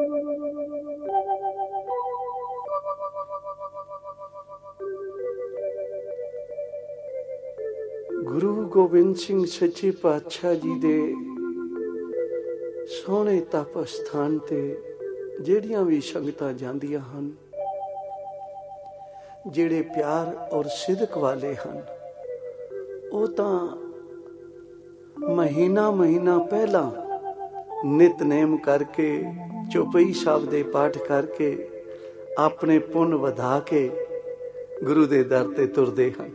गुरु गोबिंद सिंह सच्चे पातशाह जी दे सोहणे तप स्थान ते ਜਿਹੜੀਆਂ भी संगतां ਜਾਂਦੀਆਂ ਹਨ, ਜਿਹੜੇ प्यार और सिदक वाले ਹਨ, ਉਹ ਤਾਂ महीना महीना पहला नितनेम करके चौपाई साहब दे पाठ करके अपने पुण्य वधा के गुरु दे दर ते तुरदे हैं,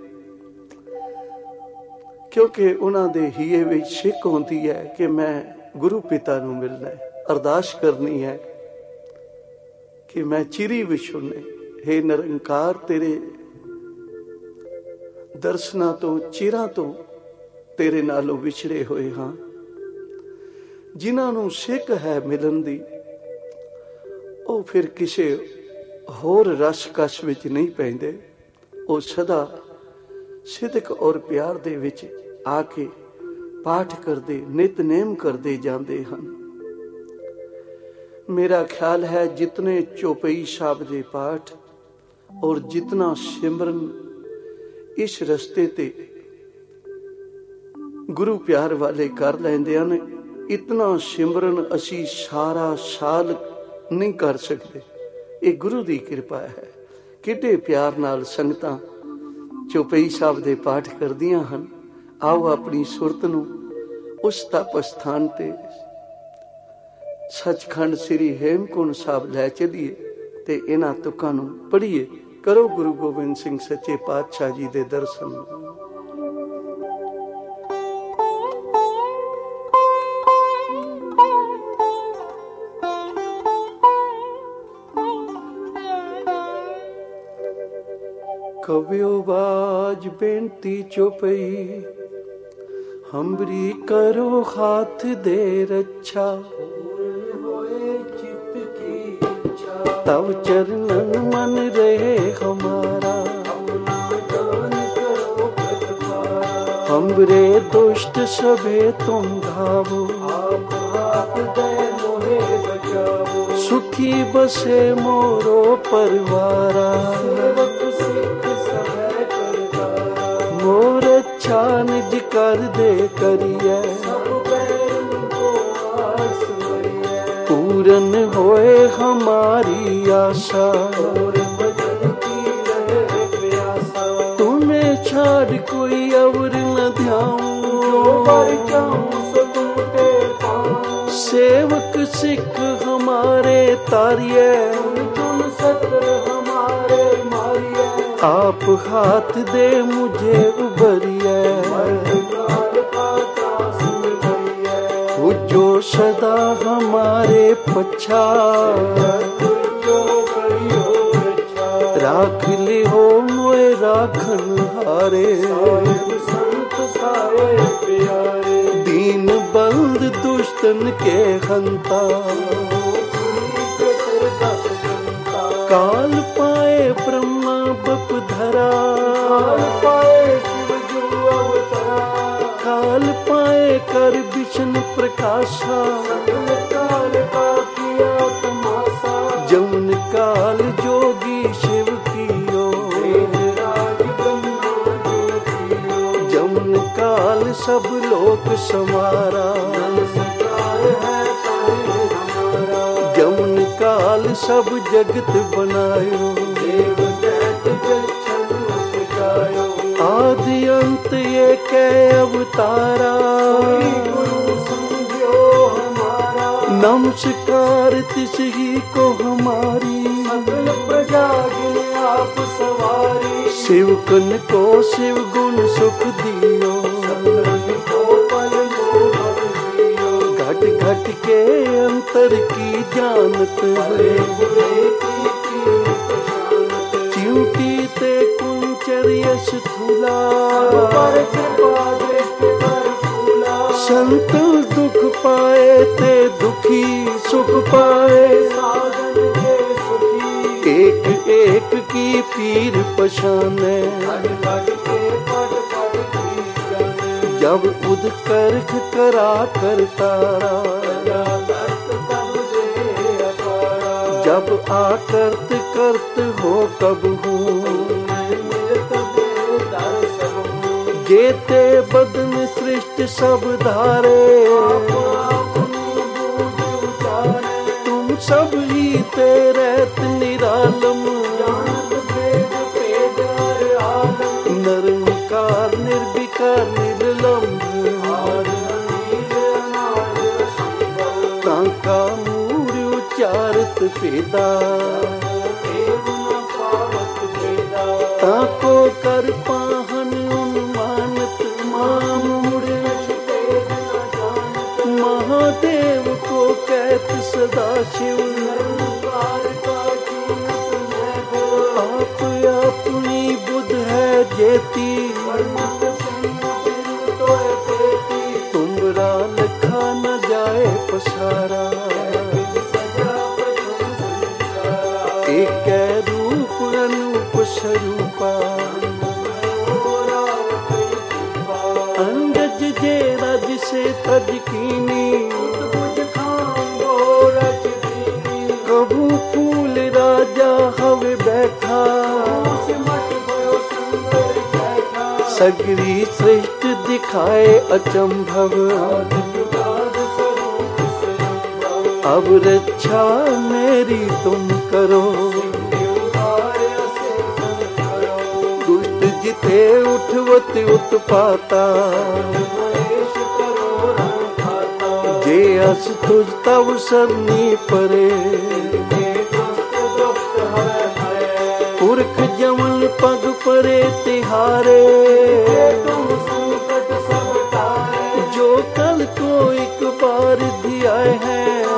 क्योंकि उन्हां दे हीए विच सिक होंदी है कि मैं गुरु पिता नूं मिलना है, अरदास करनी है कि मैं चिरी विछुने, हे निरंकार तेरे दर्शना तो चिरां तो तेरे नालों विछड़े होए हाँ। जिन्हां नूं सिक है मिलन दी, ਉਹ फिर किसे होर रस कश विच नहीं पैंदे, ਉਹ सदा सिदक और प्यार दे विच आके पाठ करदे नितनेम करदे जांदे हन। मेरा ख्याल है जितने चौपाई साहब दे पाठ और जितना सिमरन इस रस्ते ते गुरु प्यार वाले कर लेंदे हन, इतना सिमरन असी सारा साल नहीं कर सकते। ये गुरु दी कृपा है। किड्डे प्यार नाल संगतां चौपाई साहब दे पाठ करदियां हन। आओ अपनी सुरत नूं उस तप स्थान ते सचखंड श्री हेमकुंड साहब लै चलीए ते इन्हां तुकां नूं पढ़ीए। करो गुरु गोबिंद सिंह सच्चे पातशाह जी दे दर्शन। कवियो बाज बेनती चौपाई, हमरी करो हाथ दे रक्षा, तब चरणन मन रहे हमारा, हमरे दुष्ट सभे तुम धावो, सुखी बसे मोरो परवारा, मोर अच्छा निज कर दे करिए, पूरन होए हमारी आशा, तुम्हें छाड़ कोई और न ध्याऊं, सेवक सिख हमारे तारिये, आप हाथ दे मुझे उबरिए, जो सदा हमारे पछा, राख ले हो मोए राखन हारे, दीन बंद दुष्टन के हंता, काल पाए ब्रह्मा बप धरा, काल पाए कर विष्णु प्रकाशा, जमुन काल जोगी शिव कियो, जमुन काल सब लोक समारा, जमुन काल सब जगत बनायो, आदि अंत ये कै अवतारा, नमस्कार तिस ही को हमारी, आप सवारी, शिव कन को शिव गुण सुख दियो, घट घट के अंतर की जानत है, च्यूटी ते कुंचर यश थूला, संत दुख पाए ते दुखी सुख पाए, एक एक की पीर पछाने, जब उद करख करा कर तारा, जब आकर्त कर्त हो कब हूँ, जेते बदन सृष्टि सब धारे, तुम सब ही तेरे निरालम, निरंकार निर्विकार निर्लम्ब, ताका मूर्य उच्चारित पेदा, ताको कर पाहन उन्मानत मामूढ़, महादेव को कहत सदा शिव, आप अपनी बुध है जेती, तुमरा लिखा न जाए पसारा, एक रूप अनूप स्वरूपा, अंगज जे रज से तज कीनी, कबू फूल राजा हवे बैठा, सगरी सृष्टि दिखाए अचंभव, अब रक्षा मेरी तुम करो, दुष्ट जिते उठवत उत्पाता, जे अस तुझ तब सरनी परे, पुरख जमन पग परे तिहारे, जो कल को एक बार दिया है,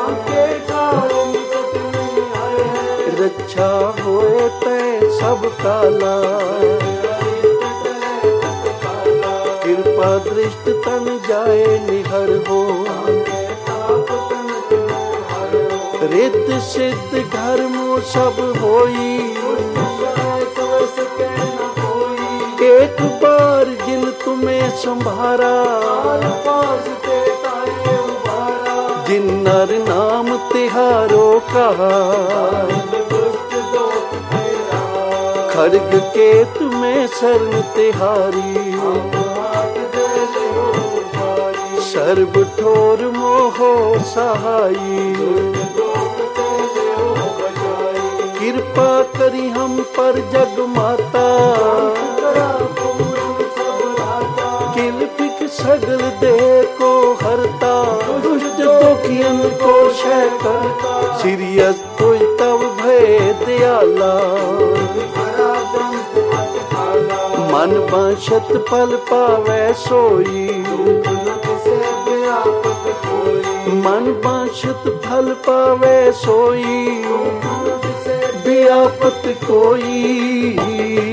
रक्षा होए तय सब काला, कृपा दृष्ट तन जाए निहर हो, रित सिद्ध धर्मो सब होई, एक बार जिन तुम्हें संभारा, जिन नर नाम तिहारो कहा, खड्ग के तुम्हें शरण तिहारी, सर्व ठोर मोहो सहाई, कृपा करी हम पर जग माता, किल पिक सगल देह को हरता, दुष्ट दुखियन को क्षय करता, सिरियस तुझ तब भय दयाला, मन बांछत फल पावे सोई, मन बांछत फल पावे सोई, व्यापत कोई।